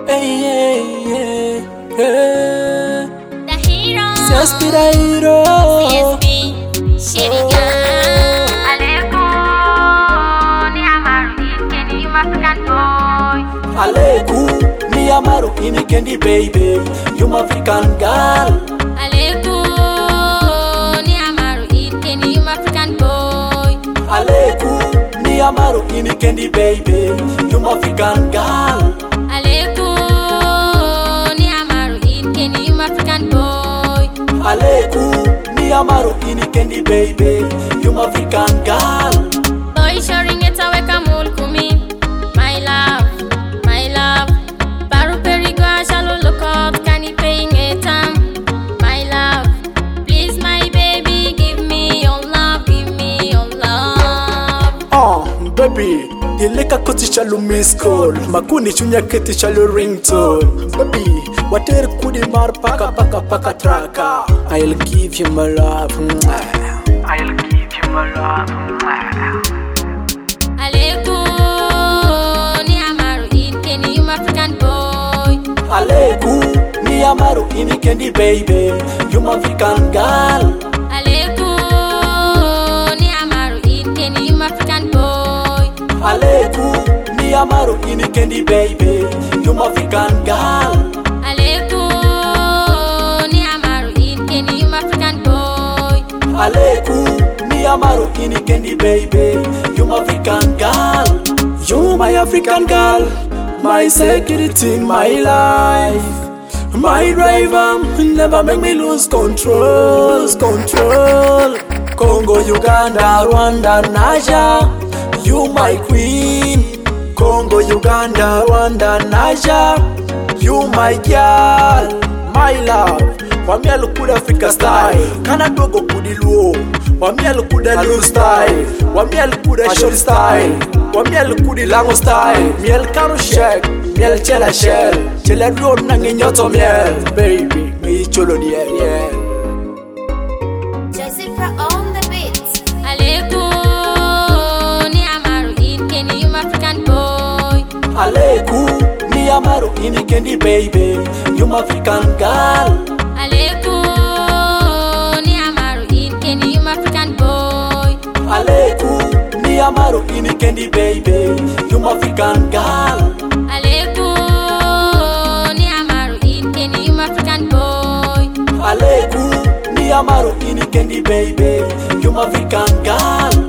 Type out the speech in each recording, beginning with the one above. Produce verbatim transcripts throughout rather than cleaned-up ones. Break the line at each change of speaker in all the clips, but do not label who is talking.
Hey, hey, hey, hey.
The hero.
C S P the hero.
C S P. Shiriga. Aleko. Ni amaru ikeni you African boy.
Aleku, ni amaru ini kendi baby, you African girl.
Aleko. Ni amaru ikeni you African boy.
Aleku, ni amaru ini kendi baby, you African girl.
Aleko. Ni amaru ikeni you African boy.
Aleku, ni amaru ini kendi baby, you African girl.
Boy shoring it aweka mulkumi. My love, my love. Baru perigo shalo look up, can you paying it um? My love, please my baby, give me your love, give me your love.
Oh, baby, ileka koti chalo miss call, makuni chunya keti chalo ringtone. Baby, water kudi mar paka paka paka traka. I'll give you my love. I'll give you my love.
Aleko, ni amaru ikeni you African boy.
Aleku, ni amaru ini kendi baby, you African girl.
Aleko, ni amaru ikeni you African boy.
Aleku, ni amaru ini kendi baby, you African girl.
Aleko, ni amaru ikeni you African boy.
Aleku, ni amaru ini kendi baby, you African girl. You my African girl, my security, my life, my driver, never make me lose control, lose control. Congo, Uganda, Rwanda, Niger, you my queen. Congo, Uganda, Rwanda, Niger, you my girl, my love. Wami alukuda Africa style, kana dogo kudi luo. Wami alukuda new style, wami alukuda short style, wami alukudi lango style. Miel karo shake, miel chela shell, chela road nange nyoto miel. Baby, me cholo di yeah, yeah.
Jessica on the beat. Aleko, ni amaru ikeni you African boy.
Aleku, ni amaru ini kendi baby, you African girl.
Aleko, ni amaru ikeni you African boy.
Aleku, ni amaru ini kendi baby, you African girl.
Aleko, ni amaru ikeni you African boy.
Aleku, ni amaru ini kendi baby, you African girl.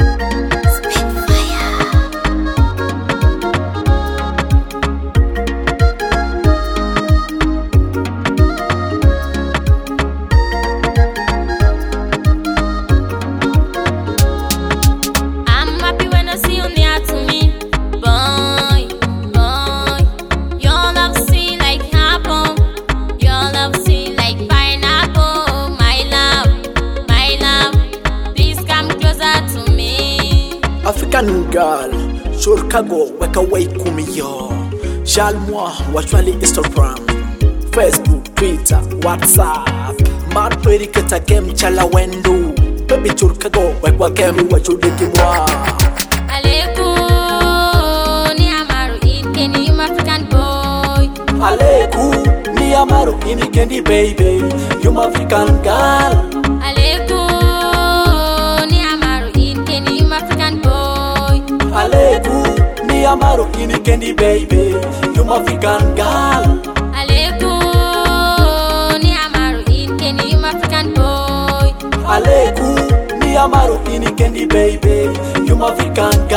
I'm happy when I see you near to me. Boy, boy, your love sweet like apple. Your love sweet like pineapple. My love, my love, please come closer to me.
African girl, Chicago, weka way kumi yo. Jalmoi, wachwali Instagram, Facebook, Twitter, WhatsApp. Mad pretty kata game chala wendu. Baby Chicago, wekwa game wachudiki mwa.
Aleko, ni amaru ikeni you African boy.
Aleku, ni amaru ini kendi baby, you African girl.
Aleko, ni amaru ikeni you African boy.
Aleku, ni amaru ini kendi baby, you African girl.
Aleko, ni amaru ikeni you African boy.
Aleku, ni amaru ini kendi baby, you African